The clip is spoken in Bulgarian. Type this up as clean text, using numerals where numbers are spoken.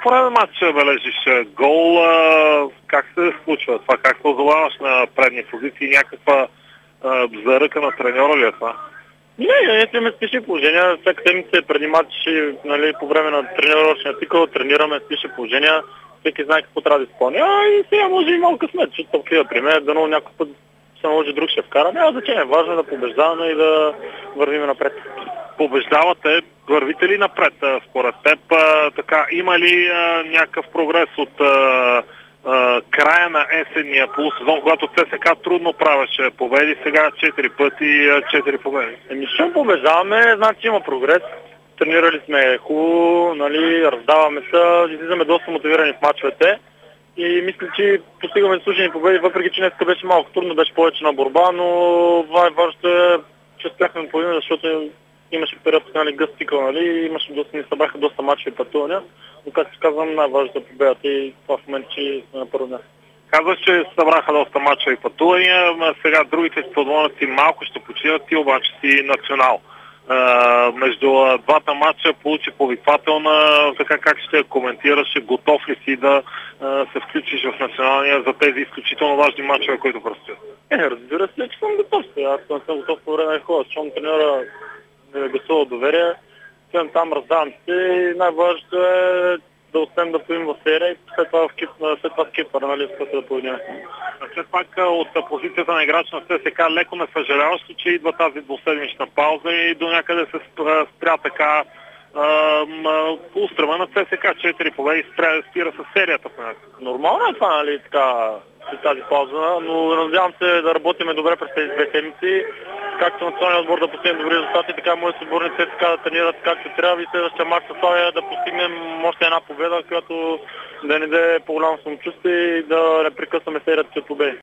пореден матч бележиш гол. Как се случва това? Как позоваваш на предни позиции? Някаква заръка на треньора ли е това? Не, имаме спешни положения. Всяка седмица преди матч, нали, по време на тренировъчния цикъл тренираме спешни положения. Всеки знае какво трябва да изпълня. И сега може и малко късмет, защото такива при мен, дано някой път се наложи друг ще вкара. Няма значение. Важно е да побеждаваме и да вървим напред. Побеждавате, вървите ли напред според теб? Така, има ли някакъв прогрес от края на есенния полусезон, когато ЦСКА трудно правеше победи, сега 4 пъти 4 победи? Щом побеждаваме, значи има прогрес. Тренирали сме хубаво, нали, раздаваме се, излизаме доста мотивирани в мачовете и мисля, че постигаме заслужени победи, въпреки че днес беше малко трудно, беше повече на борба, но важното е, че успяхме да победим, защото имаше период, нали, гъст цикъл, нали, имаше ни събраха доста мачове и пътувания, но както казвам, най-важното е победата и това в момента, че сме на първо място. Казваш, че събраха доста мачове и пътувания, сега другите футболници малко ще почиват, ти обаче си национал. Между двата матча получи повиквателна, така как ще коментираш, готов ли си да се включиш в националния за тези изключително важни матчове, които предстоят? Разбира се, че съм готов. Аз съм готов по време на хора, защото треньора ми гласува доверие. Стоям там, раздавам се и най-важното е да успеем да поим в серия и след това в Кипър, нали, с да победим. След пак от позицията на играч на ЦСКА леко не съжаляваш, че идва тази двуседмична пауза и до някъде се спря така устрема на ЦСКА 4 победи, спира с серията. Нормално е това, нали, така, след тази пауза, но надявам се да работим добре през тези 2 седмици. Както националният отбор да постигнем добри резултати, така и моите отборници ЦСКА да тренират както трябва и следващия мач с Славия да постигнем още една победа, която да ни даде по-голямо самочувствие и да не прекъсваме серията от победи.